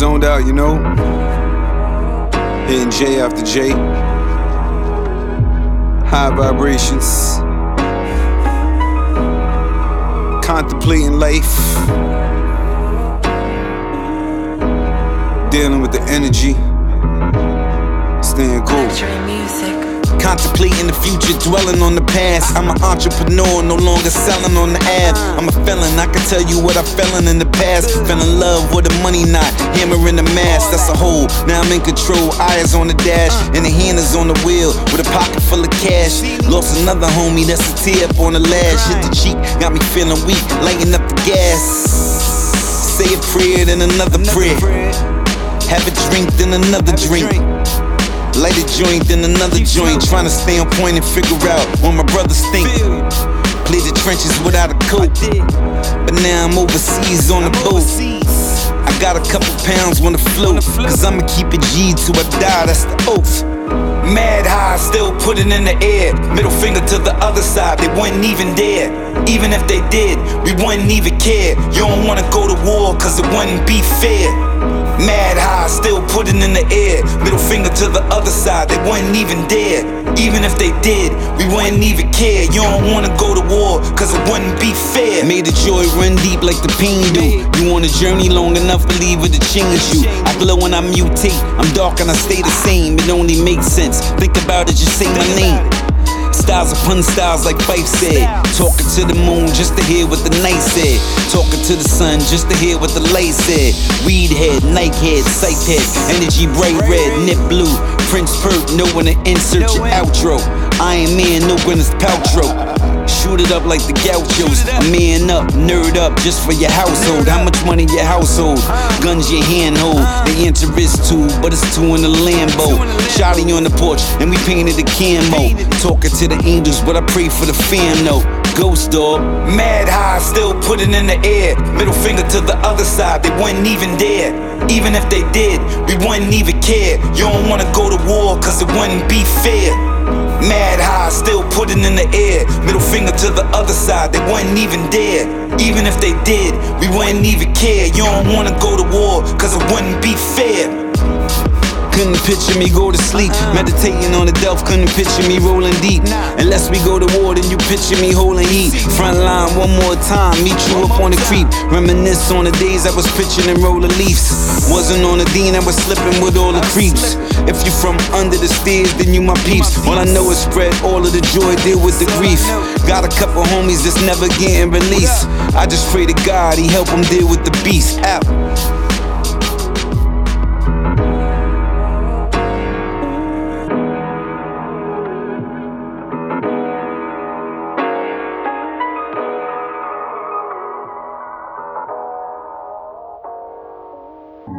zoned out, you know. Hitting J after J. High vibrations. Contemplating life. Dealing with the energy. Staying cool. Contemplating the future, dwelling on the past. I'm an entrepreneur, no longer selling on the app. I'm a felon, I can tell you what I felon in the past. Fell in love with the money knot, hammering the mask. That's a hole, now I'm in control. Eyes on the dash, and the hand is on the wheel. With a pocket full of cash. Lost another homie, that's a tear up on the lash. Hit the cheek, got me feeling weak, lighting up the gas. Say a prayer, then another prayer. Have a drink, then another drink. Light a joint, then another joint. Trying to stay on point and figure out what my brothers think. Play the trenches without a coat, but now I'm overseas on the boat. I got a couple pounds on the float, cause I'ma keep it G till I die, that's the oath. Mad high, still put it in the air. Middle finger to the other side, they wouldn't even dare. Even if they did, we wouldn't even care. You don't wanna go to war, cause it wouldn't be fair. Mad high, still put it in the air. Middle finger to the other side, they wouldn't even dare. Even if they did, we wouldn't even care. You don't wanna go to war, cause it wouldn't be fair. Made the joy run deep like the pain do. You on a journey long enough, believe it to change you. I glow when I mutate, I'm dark and I stay the same. It only makes sense, think about it, just say my name. Styles upon styles like Fife said. Talking to the moon just to hear what the night said. Talking to the sun just to hear what the light said. Weed head, Nike head, sight head. Energy bright red, nip blue. Prince Perk, know when to insert your outro. Iron Man, know when it's Paltrow. Shoot it up like the gauchos. Man up, nerd up, just for your household. How much money your household? Guns your handhold. They enter is two, but it's two in the Lambo. Shotty on the porch, and we painted the camo. Talking to the angels, but I pray for the fam, no. Ghost dog, mad high, still put it in the air. Middle finger to the other side, they wouldn't even dare. Even if they did, we wouldn't even care. You don't wanna go to war, cause it wouldn't be fair. Mad high, still put it in the air. Middle finger to the other side, they wouldn't even dare. Even if they did, we wouldn't even care. You don't wanna go to war, cause it wouldn't be fair. Couldn't picture me go to sleep, meditating on the Delph. Couldn't picture me rolling deep. Unless we go to war, then you picture me holding heat. Front line one more time, meet you up on the creep. Reminisce on the days I was pitching and rolling leaves. Wasn't on the Dean, I was slipping with all the creeps. If you from under the stairs, then you my peeps. All I know is spread all of the joy, deal with the grief. Got a couple homies that's never getting released. I just pray to God he help them deal with the beast. Out.